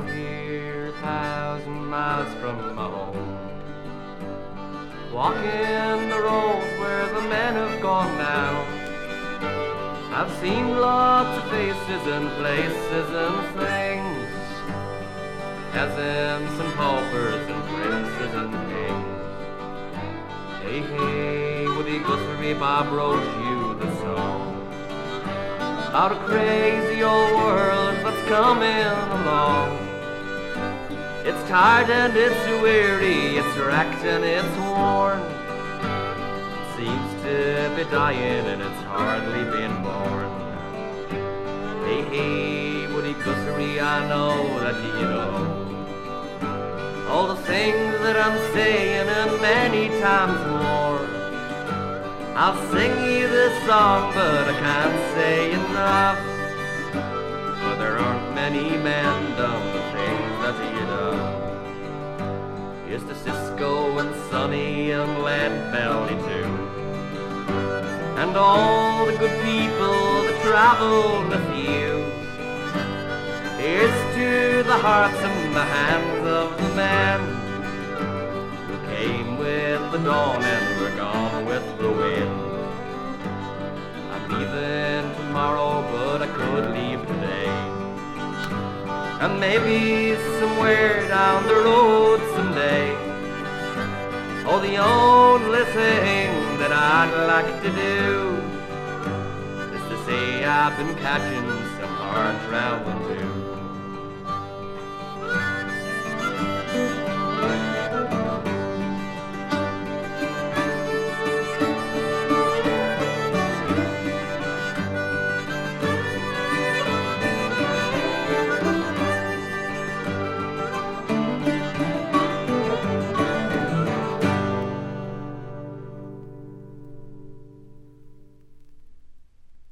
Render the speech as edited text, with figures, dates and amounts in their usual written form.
Out here 1,000 miles from my home, walking the road where the men have gone now. I've seen lots of faces and places and things, peasants and paupers and princes and kings. Hey, hey, Woody Guthrie, Bob wrote you the song about a crazy old world that's coming along. It's tired and it's weary, it's wrecked and it's worn. It seems to be dying and it's hardly been born. Hey, hey, Woody Guthrie, I know that you know all the things that I'm saying and many times more. I'll sing you this song, but I can't say enough, for there aren't many men done the things that you done. Here's to Cisco and Sonny and Leadbelly too, and all the good people that traveled with you. Here's to the hearts and the hands of the men who came with the dawn and were gone with the wind. I'm leaving tomorrow, but I could leave today, and maybe somewhere down the road someday. Oh, the only thing that I'd like to do is to say I've been catching some hard traveling too.